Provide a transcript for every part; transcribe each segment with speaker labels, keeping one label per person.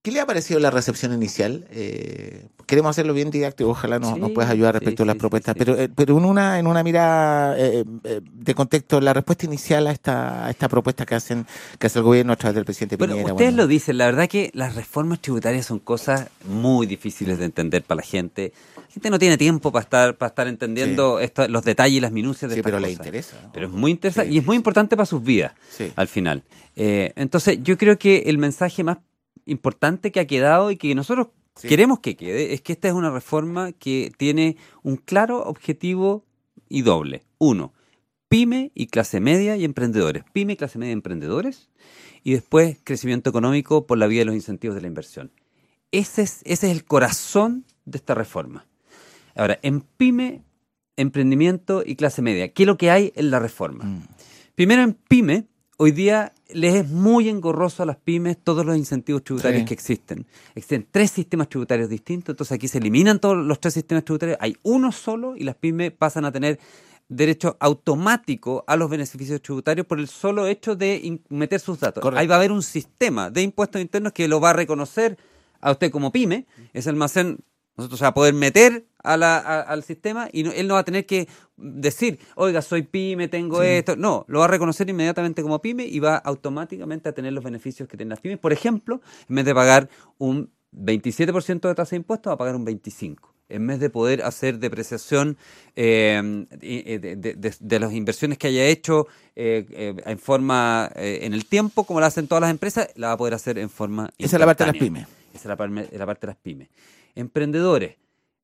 Speaker 1: ¿Qué le ha parecido la recepción inicial? Queremos hacerlo bien didáctico, ojalá nos puedas ayudar respecto a las propuestas,
Speaker 2: sí.
Speaker 1: pero en una mirada de contexto, la respuesta inicial a esta propuesta que hace el gobierno a través del presidente
Speaker 2: Bueno,
Speaker 1: Piñera.
Speaker 2: ustedes lo dicen, la verdad que las reformas tributarias son cosas muy difíciles de entender para la gente. La gente no tiene tiempo para estar entendiendo los detalles y las minucias de estas
Speaker 1: pero
Speaker 2: cosas.
Speaker 1: le interesa, ¿no?
Speaker 2: Pero es muy interesante y es muy importante para sus vidas, al final. Entonces, yo creo que el mensaje más importante que ha quedado y que nosotros queremos que quede es que esta es una reforma que tiene un claro objetivo y doble. Uno, pyme y clase media y emprendedores. Pyme, clase media y emprendedores. Y después crecimiento económico por la vía de los incentivos de la inversión. Ese es el corazón de esta reforma. Ahora, en pyme, emprendimiento y clase media, ¿qué es lo que hay en la reforma? Primero, en pyme, hoy día les es muy engorroso a las pymes todos los incentivos tributarios que existen. Existen 3 sistemas tributarios distintos, entonces aquí se eliminan todos los 3 sistemas tributarios, hay uno solo y las pymes pasan a tener derecho automático a los beneficios tributarios por el solo hecho de meter sus datos.
Speaker 1: Correcto.
Speaker 2: Ahí va a haber un sistema de impuestos internos que lo va a reconocer a usted como pyme, ese almacén nosotros se va a poder meter al sistema y él no va a tener que decir, oiga, soy pyme, tengo esto. No, lo va a reconocer inmediatamente como pyme y va automáticamente a tener los beneficios que tienen las pymes. Por ejemplo, en vez de pagar un 27% de tasa de impuestos, va a pagar un 25%. En vez de poder hacer depreciación de las inversiones que haya hecho en forma en el tiempo, como la hacen todas las empresas, la va a poder hacer en forma instantánea.
Speaker 1: Esa es la parte de las pymes.
Speaker 2: Esa es la parte de las pymes. Emprendedores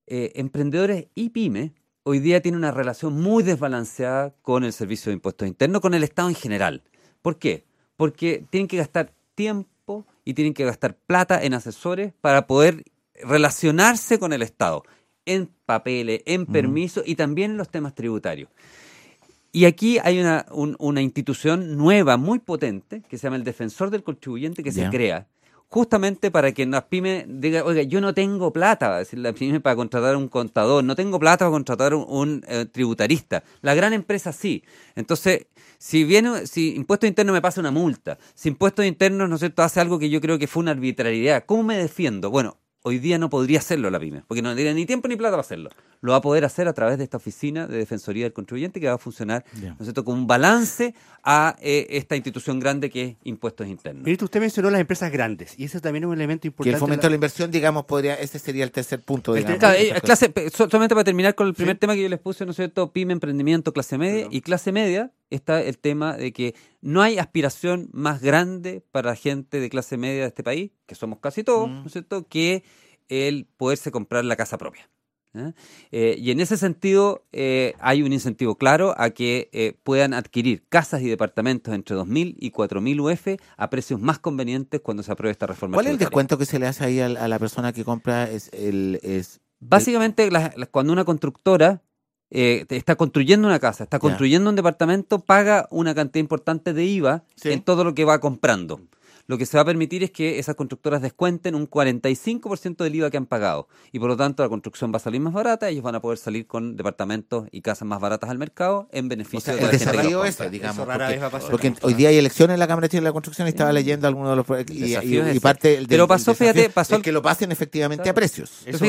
Speaker 2: y pymes hoy día tienen una relación muy desbalanceada con el Servicio de Impuestos Internos, con el Estado en general. ¿Por qué? Porque tienen que gastar tiempo y tienen que gastar plata en asesores para poder relacionarse con el Estado, en papeles, en permisos y también en los temas tributarios. Y aquí hay una institución nueva, muy potente, que se llama el Defensor del Contribuyente, que se crea justamente para que las pymes digan, oiga, yo no tengo plata, va a decir la pyme, para contratar un contador, no tengo plata para contratar un tributarista. La gran empresa sí. Entonces, si Impuestos Internos me pasa una multa, si Impuestos Internos, ¿no es cierto?, hace algo que yo creo que fue una arbitrariedad, ¿cómo me defiendo? Bueno, hoy día no podría hacerlo la pyme, porque no tiene ni tiempo ni plata para hacerlo. Lo va a poder hacer a través de esta oficina de Defensoría del Contribuyente que va a funcionar, ¿no es cierto?, como un balance a esta institución grande que es Impuestos Internos.
Speaker 3: Ministro, usted mencionó las empresas grandes y ese también es un elemento importante.
Speaker 1: Que el fomento de la inversión, digamos, ese sería el tercer punto.
Speaker 2: Solamente para terminar con el primer tema que yo les puse, ¿no es cierto?, pyme, emprendimiento, clase media. Y clase media está el tema de que no hay aspiración más grande para la gente de clase media de este país, que somos casi todos, ¿no es cierto?, que el poderse comprar la casa propia. Y en ese sentido hay un incentivo claro a que puedan adquirir casas y departamentos entre 2.000 y 4.000 UF a precios más convenientes cuando se apruebe esta reforma
Speaker 1: tributaria. ¿Cuál es el descuento que se le hace ahí a la persona que compra?
Speaker 2: Básicamente, cuando una constructora está construyendo una casa, está construyendo un departamento, paga una cantidad importante de IVA en todo lo que va comprando. Lo que se va a permitir es que esas constructoras descuenten un 45% del IVA que han pagado. Y por lo tanto la construcción va a salir más barata, ellos van a poder salir con departamentos y casas más baratas al mercado en beneficio de la gente que los compra.
Speaker 1: Digamos, porque hoy día hay elecciones en la Cámara de Chile de la Construcción y estaba leyendo algunos de los proyectos y parte
Speaker 2: pero pasó, fíjate,
Speaker 1: es que lo pasen efectivamente a precios.
Speaker 2: Pero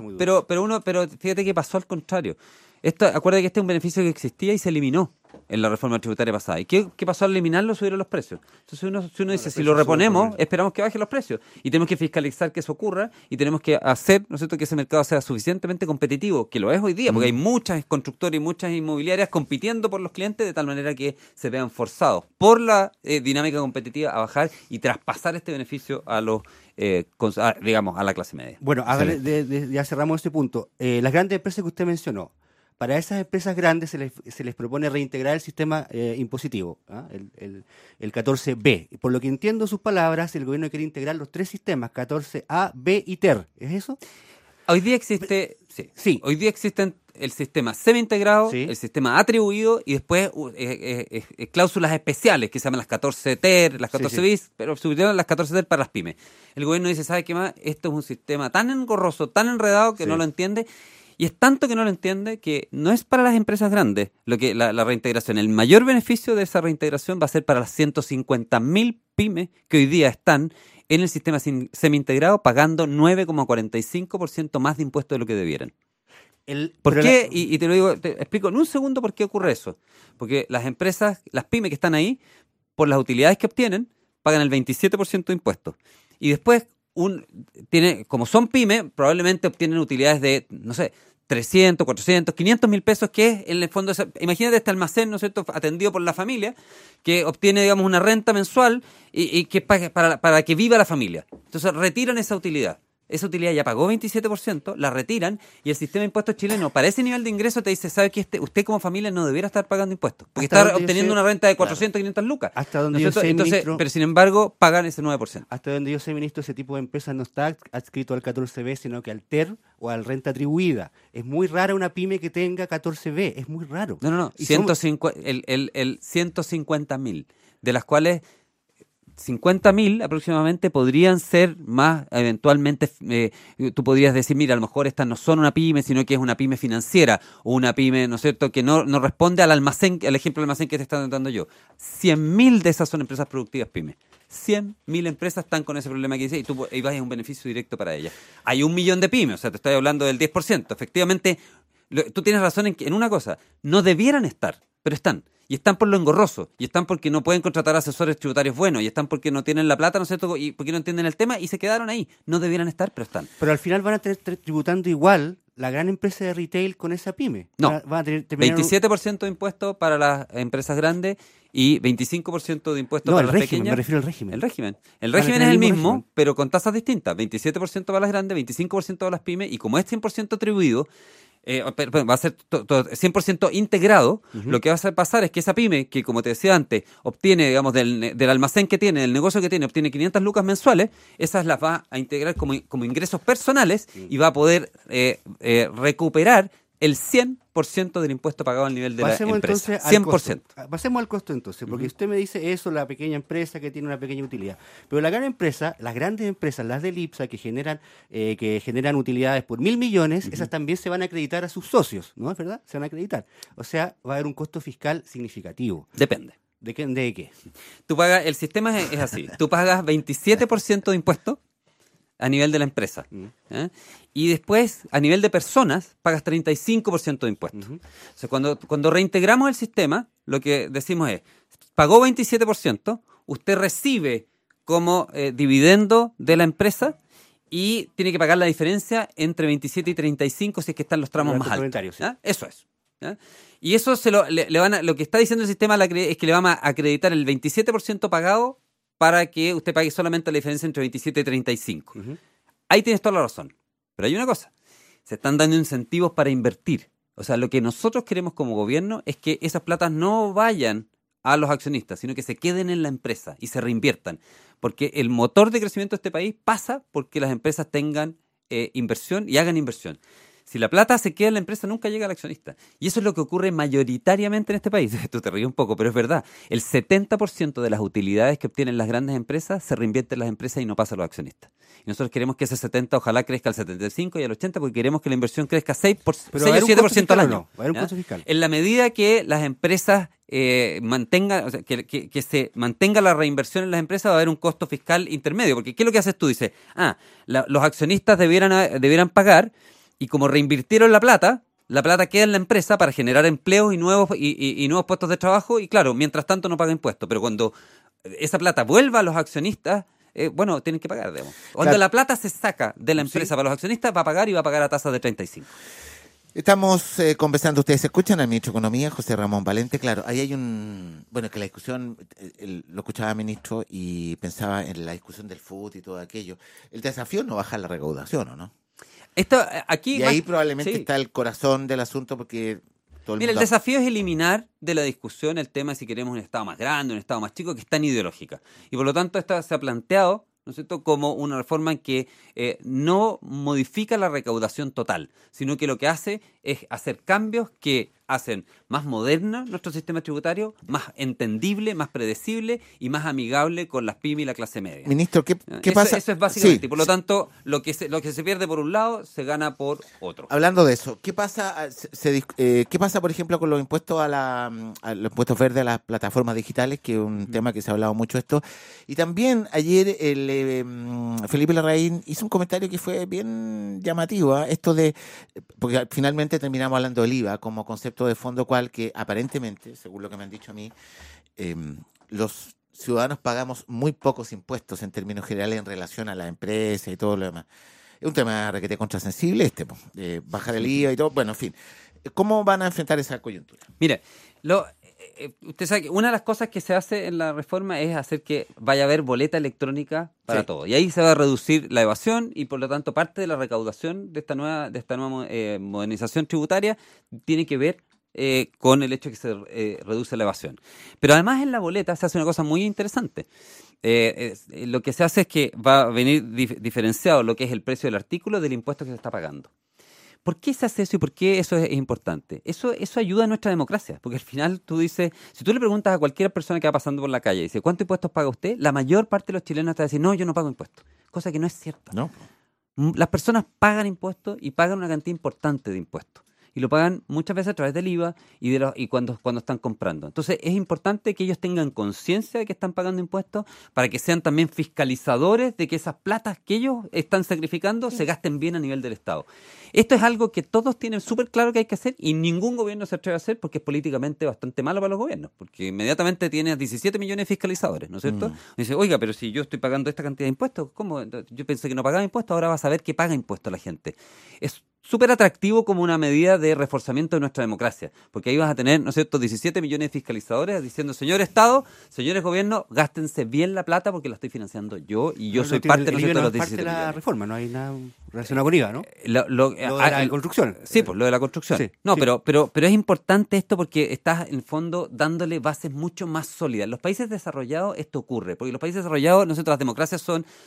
Speaker 2: fíjate que pasó al contrario. Acuérdate que este es un beneficio que existía y se eliminó en la reforma tributaria pasada. ¿Y qué pasó al eliminarlo? Subieron los precios. Entonces uno dice, si lo reponemos, esperamos que bajen los precios. Y tenemos que fiscalizar que eso ocurra y tenemos que hacer, ¿no es cierto?, que ese mercado sea suficientemente competitivo, que lo es hoy día, porque hay muchas constructoras y muchas inmobiliarias compitiendo por los clientes de tal manera que se vean forzados por la dinámica competitiva a bajar y traspasar este beneficio a los digamos, a la clase media.
Speaker 3: Bueno, ya cerramos este punto. Las grandes empresas que usted mencionó, para esas empresas grandes se les propone reintegrar el sistema impositivo, el 14B. Por lo que entiendo sus palabras, el gobierno quiere integrar los 3 sistemas, 14A, B y TER. ¿Es eso?
Speaker 2: Hoy día existe hoy día existen el sistema semi-integrado, el sistema atribuido y después cláusulas especiales que se llaman las 14 TER, las 14 bis, pero subieron las 14 TER para las pymes. El gobierno dice, ¿sabe qué más? Esto es un sistema tan engorroso, tan enredado que no lo entiende. Y es tanto que no lo entiende que no es para las empresas grandes la reintegración. El mayor beneficio de esa reintegración va a ser para las 150.000 pymes que hoy día están en el sistema semi-integrado pagando 9,45% más de impuestos de lo que debieran. ¿Por qué? Y te lo digo, te explico en un segundo por qué ocurre eso. Porque las empresas, las pymes que están ahí, por las utilidades que obtienen, pagan el 27% de impuestos. Y después, como son pymes, probablemente obtienen utilidades de, no sé, 300, 400, 500 mil pesos, que es en el fondo, imagínate este almacén, ¿no es cierto?, atendido por la familia, que obtiene, digamos, una renta mensual y que es para que viva la familia. Entonces retiran esa utilidad. Esa utilidad ya pagó 27%, la retiran y el sistema de impuestos chileno para ese nivel de ingreso te dice, ¿sabe qué? Usted como familia no debiera estar pagando impuestos, porque está obteniendo una renta de 400, 500 lucas.
Speaker 3: Hasta donde
Speaker 2: ¿no
Speaker 3: yo sé,
Speaker 2: Entonces,
Speaker 3: ministro,
Speaker 2: pero sin embargo pagan ese 9%.
Speaker 3: Hasta donde yo sé, ministro, ese tipo de empresas no está adscrito al 14B, sino que al TER o al renta atribuida. Es muy rara una pyme que tenga 14B, es muy raro.
Speaker 2: No. 150.000, de las cuales 50.000 aproximadamente podrían ser más, eventualmente, tú podrías decir, mira, a lo mejor estas no son una pyme, sino que es una pyme financiera, o una pyme, ¿no es cierto?, que no responde al almacén, al ejemplo del almacén que te están dando yo. 100.000 de esas son empresas productivas pymes. 100.000 empresas están con ese problema que dice y vas a un beneficio directo para ellas. Hay 1 millón de pymes, o sea, te estoy hablando del 10%. Efectivamente, tú tienes razón en una cosa, no debieran estar, pero están. Y están por lo engorroso, y están porque no pueden contratar asesores tributarios buenos, y están porque no tienen la plata, ¿no es cierto?, y porque no entienden el tema, y se quedaron ahí. No debieran estar, pero están.
Speaker 3: Pero al final van a tener tributando igual la gran empresa de retail con esa pyme.
Speaker 2: No,
Speaker 3: van a tener
Speaker 2: 27% de impuestos para las empresas grandes y 25% de impuestos para las pequeñas.
Speaker 3: Me refiero al régimen.
Speaker 2: El régimen es el mismo, pero con tasas distintas. 27% para las grandes, 25% para las pymes, y como es 100% atribuido, va a ser 100% integrado. Lo que va a pasar es que esa pyme, que como te decía antes, obtiene, digamos, del almacén que tiene, del negocio que tiene, obtiene 500 lucas mensuales, esas las va a integrar como ingresos personales y va a poder recuperar el 100% del impuesto pagado al nivel de la empresa. 100%.
Speaker 3: Pasemos al costo entonces, porque usted me dice eso, la pequeña empresa que tiene una pequeña utilidad. Pero la gran empresa, las grandes empresas, las del IPSA, que generan utilidades por 1.000 millones, esas también se van a acreditar a sus socios, ¿no es verdad? Se van a acreditar. O sea, va a haber un costo fiscal significativo.
Speaker 2: Depende.
Speaker 3: ¿De qué?
Speaker 2: El sistema es así. Tú pagas 27% de impuestos a nivel de la empresa. Y después, a nivel de personas, pagas 35% de impuestos. O sea, cuando reintegramos el sistema, lo que decimos es, pagó 27%, usted recibe como dividendo de la empresa y tiene que pagar la diferencia entre 27 y 35 si es que están los tramos más altos.
Speaker 3: Sí.
Speaker 2: Eso es. Y eso lo que está diciendo el sistema es que le van a acreditar el 27% pagado para que usted pague solamente la diferencia entre 27 y 35. Ahí tienes toda la razón. Pero hay una cosa, se están dando incentivos para invertir. O sea, lo que nosotros queremos como gobierno es que esas platas no vayan a los accionistas, sino que se queden en la empresa y se reinviertan. Porque el motor de crecimiento de este país pasa porque las empresas tengan inversión y hagan inversión. Si la plata se queda en la empresa, nunca llega al accionista. Y eso es lo que ocurre mayoritariamente en este país. Tú te ríes un poco, pero es verdad. El 70% de las utilidades que obtienen las grandes empresas se reinvierten en las empresas y no pasa a los accionistas. Y nosotros queremos que ese 70 ojalá crezca al 75 y al 80 porque queremos que la inversión crezca 6 o 7% al año.
Speaker 3: Va a haber un costo fiscal.
Speaker 2: En la medida que las empresas mantengan, o sea, que se mantenga la reinversión en las empresas, va a haber un costo fiscal intermedio. Porque ¿qué es lo que haces tú? Dices, los accionistas debieran pagar. Y como reinvirtieron la plata queda en la empresa para generar empleos y nuevos puestos de trabajo. Y claro, mientras tanto no paga impuestos. Pero cuando esa plata vuelva a los accionistas, tienen que pagar, digamos. Cuando la plata se saca de la empresa para los accionistas, va a pagar a tasas de 35.
Speaker 1: Estamos conversando, ustedes escuchan al ministro de Economía, José Ramón Valente. Claro, ahí hay que la discusión, lo escuchaba el ministro y pensaba en la discusión del FUT y todo aquello. El desafío no bajar la recaudación, ¿o no? Y ahí probablemente está el corazón del asunto porque todo el mundo...
Speaker 2: el desafío es eliminar de la discusión el tema de si queremos un Estado más grande, un Estado más chico, que es tan ideológica. Y por lo tanto esto se ha planteado, ¿no es cierto?, como una reforma en que no modifica la recaudación total, sino que lo que hace es hacer cambios que hacen más moderna nuestro sistema tributario, más entendible, más predecible y más amigable con las pymes y la clase media.
Speaker 1: Ministro, ¿qué
Speaker 2: Eso,
Speaker 1: pasa?
Speaker 2: eso es básicamente.
Speaker 1: Sí,
Speaker 2: Y por lo tanto, lo que se pierde por un lado, se gana por otro.
Speaker 1: hablando de eso, ¿qué pasa, qué pasa, por ejemplo, con los impuestos a los impuestos verdes a las plataformas digitales, que es un tema que se ha hablado mucho esto? Y también ayer Felipe Larraín hizo un comentario que fue bien llamativo, esto de, porque finalmente terminamos hablando del IVA como concepto de fondo, cual que aparentemente, según lo que me han dicho a mí, los ciudadanos pagamos muy pocos impuestos en términos generales en relación a las empresas y todo lo demás. Es un tema requete contrasensible bajar el IVA y todo. Bueno, en fin. ¿Cómo van a enfrentar esa coyuntura?
Speaker 2: Mire, usted sabe que una de las cosas que se hace en la reforma es hacer que vaya a haber boleta electrónica para todo. Y ahí se va a reducir la evasión y por lo tanto parte de la recaudación de esta nueva modernización tributaria tiene que ver con el hecho de que se reduce la evasión. Pero además en la boleta se hace una cosa muy interesante. Lo que se hace es que va a venir diferenciado lo que es el precio del artículo del impuesto que se está pagando. ¿Por qué se hace eso y por qué eso es importante? Eso ayuda a nuestra democracia, porque al final tú dices, si tú le preguntas a cualquier persona que va pasando por la calle, dice, ¿cuántos impuestos paga usted? La mayor parte de los chilenos te va a decir, no, yo no pago impuestos, cosa que no es cierta.
Speaker 1: No.
Speaker 2: Las personas pagan impuestos y pagan una cantidad importante de impuestos. Y lo pagan muchas veces a través del IVA y cuando están comprando. Entonces es importante que ellos tengan conciencia de que están pagando impuestos para que sean también fiscalizadores de que esas platas que ellos están sacrificando se gasten bien a nivel del Estado. Esto es algo que todos tienen súper claro que hay que hacer y ningún gobierno se atreve a hacer porque es políticamente bastante malo para los gobiernos, porque inmediatamente tienes 17 millones de fiscalizadores, ¿no es cierto? Y dice, oiga, pero si yo estoy pagando esta cantidad de impuestos, ¿cómo? Yo pensé que no pagaba impuestos, ahora vas a ver que paga impuestos la gente. Es súper atractivo como una medida de reforzamiento de nuestra democracia, porque ahí vas a tener, ¿no es cierto?, 17 millones de fiscalizadores diciendo, señor Estado, señores gobiernos, gástense bien la plata porque la estoy financiando yo y yo soy parte, ¿no es cierto?, de los 17 millones.
Speaker 3: La reforma, no hay nada relacionado con IVA, ¿no?
Speaker 2: Lo de
Speaker 3: la construcción.
Speaker 2: Sí, pues lo de la construcción.
Speaker 3: Sí,
Speaker 2: no,
Speaker 3: sí.
Speaker 2: Pero es importante esto porque estás en el fondo dándole bases mucho más sólidas. En los países desarrollados esto ocurre, porque los países desarrollados, nosotros las democracias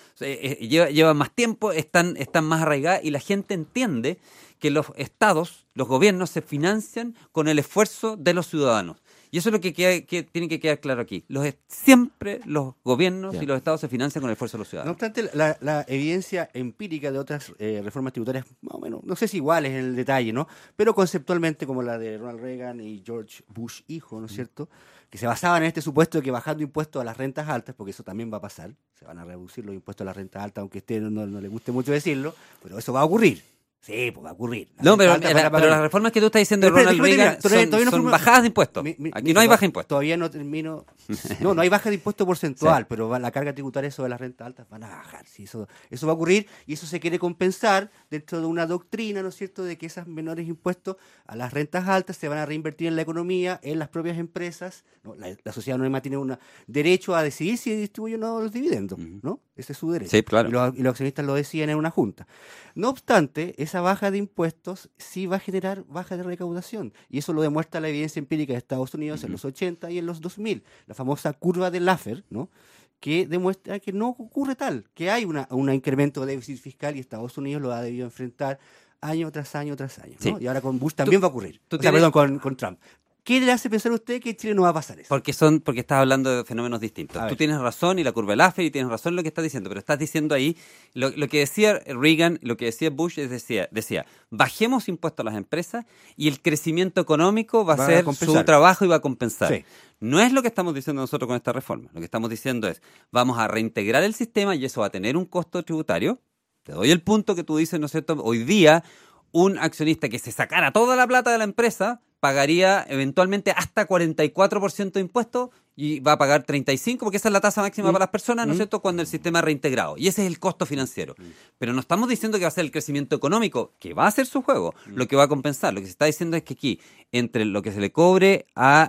Speaker 2: llevan más tiempo, están más arraigadas y la gente entiende que los estados, los gobiernos se financian con el esfuerzo de los ciudadanos. Y eso es lo que tiene que quedar claro aquí. Siempre los gobiernos y los estados se financian con el esfuerzo de los ciudadanos.
Speaker 3: No obstante, la evidencia empírica de otras reformas tributarias, más o menos, no sé si iguales en el detalle, ¿no? Pero conceptualmente, como la de Ronald Reagan y George Bush hijo, ¿no es cierto?, que se basaban en este supuesto de que bajando impuestos a las rentas altas, porque eso también va a pasar, se van a reducir los impuestos a las rentas altas, aunque a usted no le guste mucho decirlo, pero eso va a ocurrir. Sí, pues va a ocurrir.
Speaker 2: No, pero las reformas que tú estás diciendo de Ronald Reagan son bajadas de impuestos. Aquí no hay baja de impuestos.
Speaker 3: Todavía no termino. No hay baja de impuesto porcentual, sí. Pero la carga tributaria sobre las rentas altas van a bajar. Sí, eso va a ocurrir y eso se quiere compensar dentro de una doctrina, ¿no es cierto?, de que esos menores impuestos a las rentas altas se van a reinvertir en la economía, en las propias empresas. ¿No? La sociedad anónima tiene un derecho a decidir si distribuye o no los dividendos, ¿no? Ese es su derecho.
Speaker 2: Sí, claro.
Speaker 3: Y los accionistas lo deciden en una junta. No obstante, esa baja de impuestos sí va a generar baja de recaudación. Y eso lo demuestra la evidencia empírica de Estados Unidos en los 80 y en los 2000. La famosa curva de Laffer, ¿no?, que demuestra que no ocurre tal, que hay un incremento de déficit fiscal y Estados Unidos lo ha debido enfrentar año tras año tras año, ¿no?
Speaker 2: Sí.
Speaker 3: Y ahora con Bush también va a ocurrir. Con Trump. ¿Qué le hace pensar a usted que en Chile no va a pasar eso?
Speaker 2: Porque estás hablando de fenómenos distintos. Tú tienes razón y la curva de Laffer y tienes razón en lo que estás diciendo, pero estás diciendo ahí lo que decía Reagan, lo que decía Bush, decía, bajemos impuestos a las empresas y el crecimiento económico va a ser su trabajo y va a compensar. Sí. No es lo que estamos diciendo nosotros con esta reforma. Lo que estamos diciendo es, vamos a reintegrar el sistema y eso va a tener un costo tributario. Te doy el punto que tú dices, ¿no es cierto? Hoy día, un accionista que se sacara toda la plata de la empresa pagaría eventualmente hasta 44% de impuestos y va a pagar 35% porque esa es la tasa máxima para las personas, ¿no es cierto?, cuando el sistema es reintegrado. Y ese es el costo financiero. Pero no estamos diciendo que va a ser el crecimiento económico, que va a ser su juego, lo que va a compensar. Lo que se está diciendo es que aquí, entre lo que se le cobre a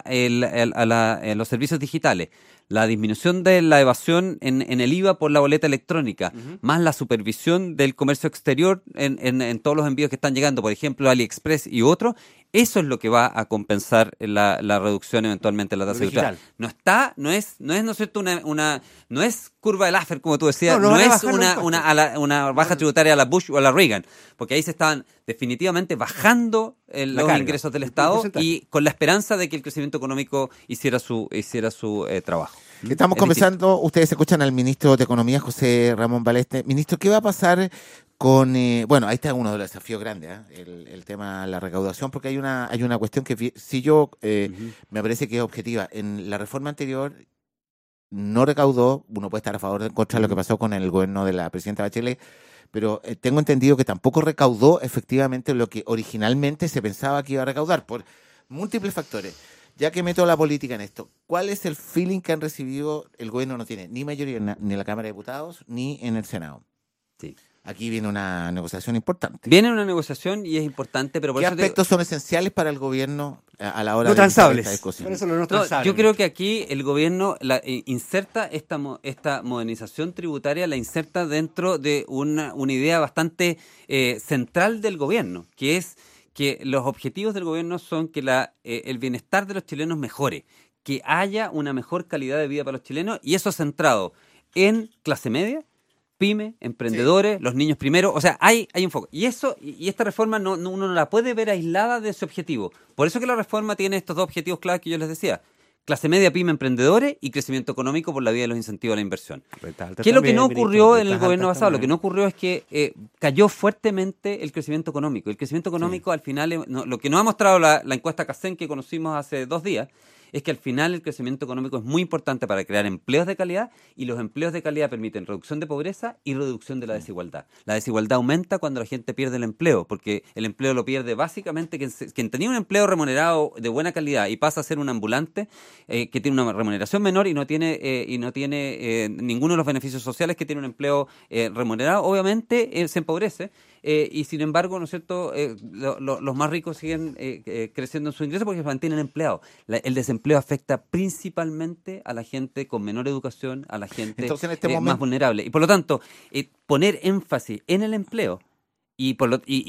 Speaker 2: los servicios digitales, la disminución de la evasión en el IVA por la boleta electrónica, más la supervisión del comercio exterior en todos los envíos que están llegando, por ejemplo, AliExpress y otros, Eso es lo que va a compensar la reducción eventualmente de la tasa
Speaker 3: Lo
Speaker 2: tributaria.
Speaker 3: digital.
Speaker 2: No es, ¿no es cierto? No es curva de Laffer, como tú decías,
Speaker 3: No
Speaker 2: no
Speaker 3: van a
Speaker 2: es
Speaker 3: bajar los impuestos.
Speaker 2: una baja tributaria a la Bush o a la Reagan, porque ahí se estaban definitivamente bajando los
Speaker 3: carga,
Speaker 2: ingresos del
Speaker 3: el
Speaker 2: Estado
Speaker 3: porcentaje.
Speaker 2: y con la esperanza de que el crecimiento económico hiciera su trabajo.
Speaker 1: Estamos
Speaker 2: Es
Speaker 1: conversando, ustedes escuchan al ministro de Economía, José Ramón Valeste. Ministro, ¿qué va a pasar con... bueno, ahí está uno de los desafíos grandes, el tema de la recaudación, porque hay una cuestión que si yo me parece que es objetiva. En la reforma anterior no recaudó, uno puede estar a favor o en contra de lo que pasó con el gobierno de la presidenta Bachelet, pero tengo entendido que tampoco recaudó efectivamente lo que originalmente se pensaba que iba a recaudar, por múltiples factores. Ya que meto la política en esto, ¿cuál es el feeling que han recibido? El gobierno no tiene ni mayoría ni en la Cámara de Diputados ni en el Senado.
Speaker 2: Sí.
Speaker 1: Aquí viene una negociación importante.
Speaker 2: Viene una negociación y es importante, pero por
Speaker 1: ¿Qué
Speaker 2: eso te digo-
Speaker 1: aspectos son esenciales para el gobierno a la hora
Speaker 3: No
Speaker 1: de iniciar
Speaker 3: transables.
Speaker 1: esta discusión?
Speaker 3: ¿Cuáles son los no
Speaker 2: No,
Speaker 3: transables?
Speaker 2: yo creo que aquí el gobierno inserta esta modernización tributaria, la inserta dentro de una idea bastante central del gobierno, que es que los objetivos del gobierno son que el bienestar de los chilenos mejore, que haya una mejor calidad de vida para los chilenos, y eso centrado en clase media, pyme, emprendedores, los niños primero, o sea, hay un foco. Y esta reforma uno no la puede ver aislada de ese objetivo. Por eso que la reforma tiene estos dos objetivos claves que yo les decía: clase media, pyme, emprendedores y crecimiento económico por la vía de los incentivos a la inversión. ¿Qué es lo que no ocurrió en el gobierno pasado? Lo que no ocurrió es que cayó fuertemente el crecimiento económico. El crecimiento económico al final, lo que nos ha mostrado la encuesta CACEN que conocimos hace 2 días, es que al final el crecimiento económico es muy importante para crear empleos de calidad, y los empleos de calidad permiten reducción de pobreza y reducción de la desigualdad. La desigualdad aumenta cuando la gente pierde el empleo, porque el empleo lo pierde básicamente quien tenía un empleo remunerado de buena calidad y pasa a ser un ambulante que tiene una remuneración menor y no tiene ninguno de los beneficios sociales que tiene un empleo remunerado, obviamente se empobrece. Y sin embargo, ¿no es cierto?, los más ricos siguen creciendo en su ingreso porque se mantienen empleados. El desempleo afecta principalmente a la gente con menor educación, a la gente
Speaker 1: Entonces, en este
Speaker 2: más
Speaker 1: momento,
Speaker 2: vulnerable. Y por lo tanto, poner énfasis en el empleo y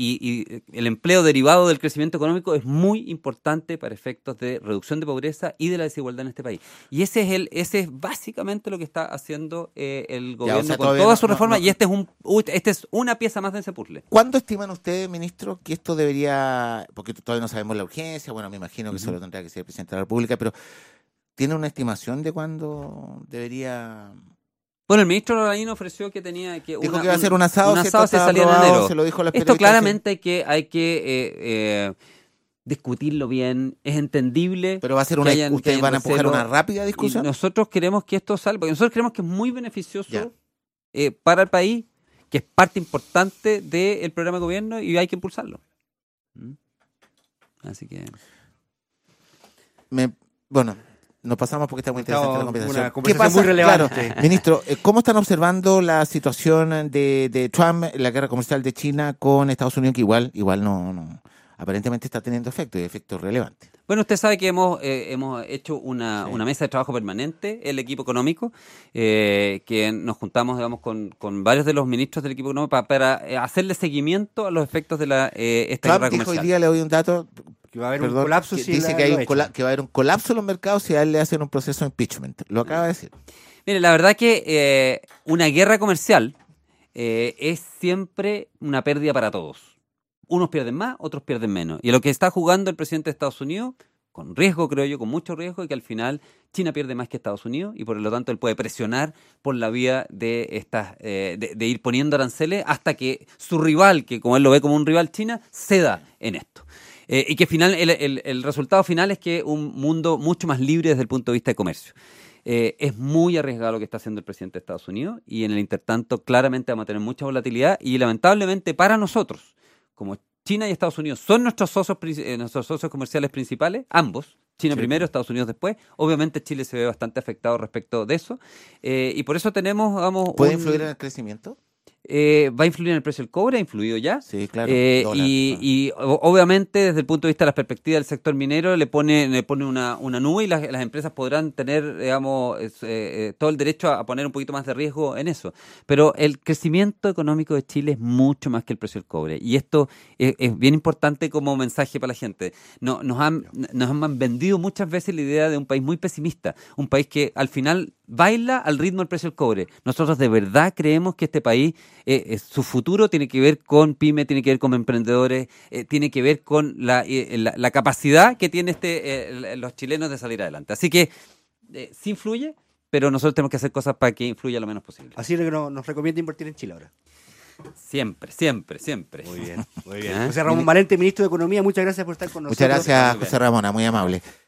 Speaker 2: el empleo derivado del crecimiento económico es muy importante para efectos de reducción de pobreza y de la desigualdad en este país. Y ese es básicamente lo que está haciendo el gobierno con
Speaker 1: todavía
Speaker 2: toda
Speaker 1: no-
Speaker 2: su
Speaker 1: no-
Speaker 2: reforma,
Speaker 1: no-
Speaker 2: y este es una pieza más de ese puzzle.
Speaker 1: ¿cuándo estiman ustedes, ministro, que esto debería, porque todavía no sabemos la urgencia, bueno, me imagino que solo tendrá que ser el presidente de la República, pero ¿tiene una estimación de cuándo debería...?
Speaker 2: Bueno, el ministro Larraín ofreció que tenía que
Speaker 1: Dijo que iba a hacer un asado, si esto
Speaker 2: se
Speaker 1: estaba
Speaker 2: salía en
Speaker 1: aprobado,
Speaker 2: enero.
Speaker 1: se lo dijo a los
Speaker 2: Esto
Speaker 1: periodistas,
Speaker 2: claramente hay que discutirlo bien. Es entendible.
Speaker 1: pero va a ser
Speaker 2: que
Speaker 1: ustedes
Speaker 2: hayan
Speaker 1: van a empujar
Speaker 2: recelo,
Speaker 1: una rápida
Speaker 2: y
Speaker 1: discusión.
Speaker 2: nosotros queremos que esto salga, porque nosotros creemos que es muy beneficioso
Speaker 1: Ya.
Speaker 2: para el país, que es parte importante del programa de gobierno y hay que impulsarlo. ¿Mm? Así que...
Speaker 1: Bueno, nos pasamos porque está muy interesante la conversación.
Speaker 3: Una conversación muy relevante.
Speaker 1: Claro, ministro, ¿cómo están observando la situación de Trump, la guerra comercial de China con Estados Unidos, que igual no aparentemente está teniendo efectos y efectos relevantes?
Speaker 2: Bueno, usted sabe que hemos hecho una mesa de trabajo permanente, el equipo económico, que nos juntamos, digamos, con varios de los ministros del equipo económico para hacerle seguimiento a los efectos de esta
Speaker 1: Trump
Speaker 2: guerra
Speaker 1: dijo
Speaker 2: comercial.
Speaker 1: hoy día, le doy un dato,
Speaker 3: Que va a haber
Speaker 1: perdón,
Speaker 3: un colapso
Speaker 1: que
Speaker 3: si
Speaker 1: dice
Speaker 3: la-
Speaker 1: que,
Speaker 3: lo echan.
Speaker 1: que va a haber un colapso en los mercados si a él le hacen un proceso de impeachment. Lo acaba de decir.
Speaker 2: Mire, la verdad que una guerra comercial es siempre una pérdida para todos. Unos pierden más, otros pierden menos. Y lo que está jugando el presidente de Estados Unidos, con riesgo, creo yo, con mucho riesgo, y que al final China pierde más que Estados Unidos, y por lo tanto él puede presionar por la vía de de ir poniendo aranceles hasta que su rival, que como él lo ve como un rival, China, ceda en esto. Y que el resultado final es que un mundo mucho más libre desde el punto de vista de comercio. Es muy arriesgado lo que está haciendo el presidente de Estados Unidos, y en el intertanto claramente vamos a tener mucha volatilidad, y lamentablemente para nosotros, como China y Estados Unidos son nuestros socios comerciales principales, ambos, China primero, Estados Unidos después, obviamente Chile se ve bastante afectado respecto de eso, y por eso tenemos, vamos...
Speaker 1: ¿Puede influir en el crecimiento?
Speaker 2: ¿va a influir en el precio del cobre? ¿Ha influido ya?
Speaker 1: Sí, claro. Dólar,
Speaker 2: Obviamente, desde el punto de vista de la perspectiva del sector minero, le pone una nube y las empresas podrán tener, digamos, todo el derecho a poner un poquito más de riesgo en eso. Pero el crecimiento económico de Chile es mucho más que el precio del cobre. Y esto es bien importante como mensaje para la gente. Nos han vendido muchas veces la idea de un país muy pesimista, un país que al final baila al ritmo del precio del cobre. Nosotros de verdad creemos que este país, su futuro tiene que ver con pyme, tiene que ver con emprendedores, tiene que ver con la capacidad que tienen los chilenos de salir adelante. Así que sí influye, pero nosotros tenemos que hacer cosas para que influya lo menos posible.
Speaker 3: Así que nos recomienda invertir en Chile ahora.
Speaker 2: Siempre, siempre, siempre.
Speaker 3: Muy bien, muy bien. José Ramón Valente, ministro de Economía, muchas gracias por estar con nosotros.
Speaker 1: Muchas gracias, José Ramón, muy amable.